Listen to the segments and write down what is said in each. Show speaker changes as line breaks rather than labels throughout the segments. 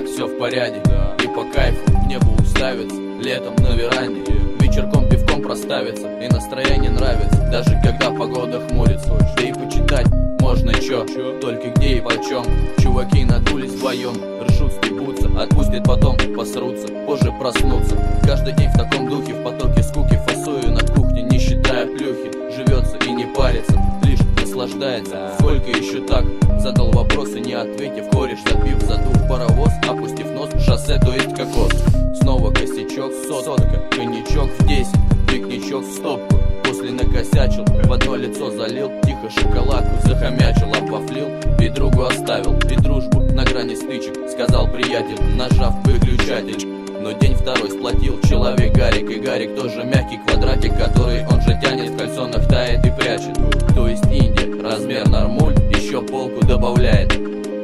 так все в порядке. И по кайфу в небо уставится, летом на веранде. Вечерком пивком проставится, и настроение нравится, даже когда погода хмурится. Да и почитать можно чё, только где и почем. Чуваки надулись вдвоем, решут стебутся, отпустят потом, посрутся, позже проснутся. Каждый день в таком духе, в потоке скуки, фасую на кухне, не считая плюхи. Живется и не парится, лишь наслаждается. Сколько еще так? Задал вопрос и не ответив, кореш забив, задув паровоз, опустив нос, шоссе, то есть кокос. Снова косячок, сотка, коньячок в 10, пикничок в стопку. После накосячил, в одно лицо залил, тихо шоколадку захомячил, обвафлил, и другу оставил, и дружбу на грани стычек, сказал приятель, нажав выключатель. Но день второй сплотил человек Гарик, и Гарик тоже мягкий квадратик, который он же тянет, в кальсонах тает и прячет. То есть Индия, размер нормуль, еще полку добавляет.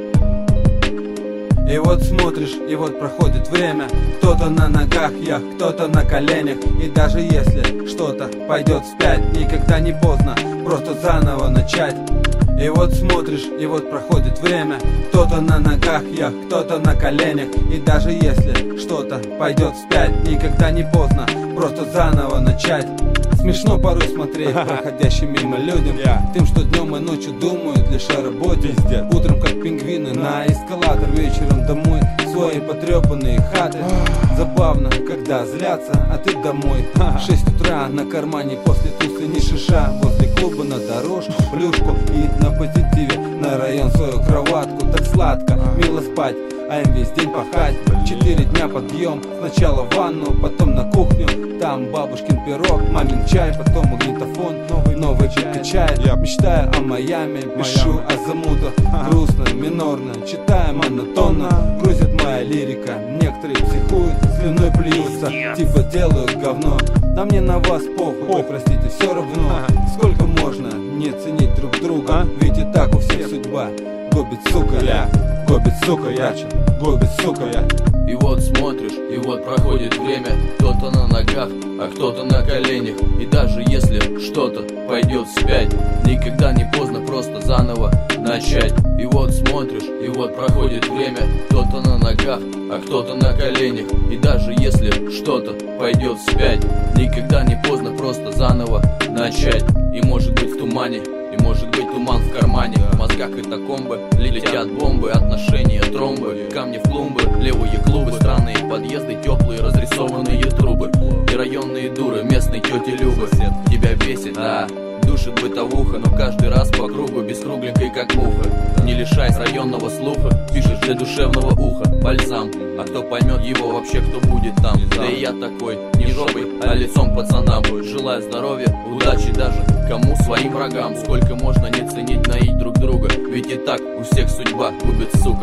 И вот смотришь, и вот проходит время. Кто-то на ногах, я, кто-то на коленях. И даже если что-то пойдет вспять, никогда не поздно просто заново начать. И вот смотришь, и вот проходит время. Кто-то на ногах, я, кто-то на коленях. И даже если что-то пойдет вспять, никогда не поздно просто заново начать. Смешно порой смотреть проходящим мимо людям, тем, что днем и ночью думают лишь о работе. Утром как пингвины на эскалатор, вечером домой в свои потрепанные хаты. Забавно, когда злятся, а ты домой. 6 утра на кармане после тусы не шиша. Возле клуба на дорожку, плюшку и на позитиве на район свою кроватку. Так сладко, мило спать, а им весь день пахать. 4 дня подъем, сначала в ванну, потом на кухню. Там бабушкин пирог, мамин чай, потом магнитофон, новый чай. Я мечтаю о Майами, пишу о замутах. Грустно, минорно, читаю монотонно. Грузит моя лирика, некоторые психуют, слюной плюются, типа делают говно. Да мне на вас похуй, простите, все равно. Сколько можно не ценить друг друга, ведь и так у всех судьба. Губит, сука, я, губит, сука, я, губит, сука, я.
И вот смотришь, и вот проходит время. Кто-то на ногах, а кто-то на коленях. И даже если что-то пойдет вспять, никогда не поздно просто заново начать. И вот смотришь, и вот проходит время. Кто-то на ногах, а кто-то на коленях. И даже если что-то пойдет вспять, никогда не поздно просто заново начать. И может быть в тумане, и может быть туман в кармане. В мозгах катакомбы, летят бомбы, отношения, тромбы, камни в клумбы, левые клубы, странные подъезды, теплые разрисованные трубы. И районные дуры, местные тети Любы. Тебя бесит, душит бытовуха, но каждый раз по кругу, без кругленькой как муха. Не лишаясь районного слуха, пишешь для душевного уха бальзам. А кто поймет его вообще, кто будет там? Да и я такой, не жопой, а лицом пацанам. Желаю здоровья, удачи даже кому своим врагам. Сколько можно не ценить, наить друг друга, ведь и так у всех судьба губит, сука.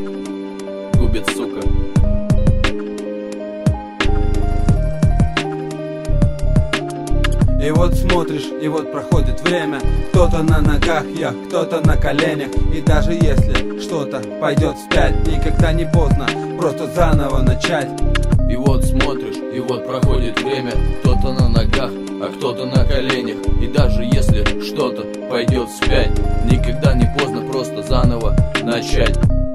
Губит, сука.
И вот смотришь, и вот проходит время. Кто-то на ногах, я, кто-то на коленях. И даже если что-то пойдет вспять, никогда не поздно просто заново начать.
И вот смотришь, и вот проходит время. Кто-то на ногах, а кто-то на коленях. И даже если что-то пойдет вспять, никогда не поздно просто заново начать.